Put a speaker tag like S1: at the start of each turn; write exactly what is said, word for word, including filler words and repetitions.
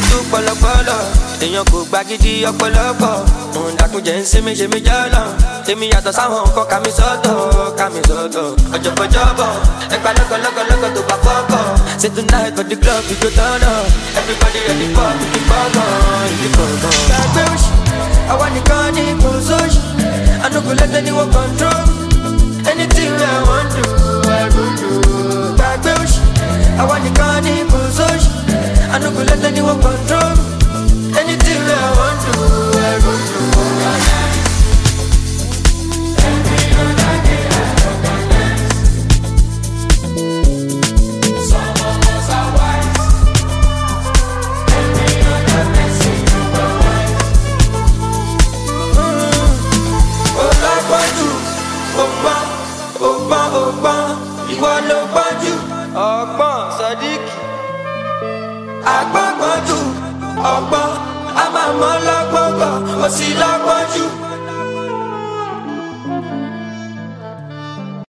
S1: tó pọlọpọlọ èèyàn kò gba gidi ọ̀pọ̀lọpọ̀ òun dàkúnjẹ ń sinmi ṣe mí jọlọ èmi yàtọ̀ sáwọn nǹkan kàmí sọ́tọ̀ kàmí sọ́tọ̀ ọjọ́bọ̀jọ́bọ̀ ẹgbà lọ́gọ̀lọ́gọ̀lọ́gọ̀ tó bá fọ́kọ̀ say tonight for the club we go turn up everybody ready for the gbọ̀ngàn ìdí gbọ̀ngàn. gbàgbé òṣì àwa nìkan ní kò sóṣì I no go let anyone control anything I want to I go do. gbàgbé òṣì àwa nìkan ní kò sóṣì I no go let anyone control anything I want to I go do.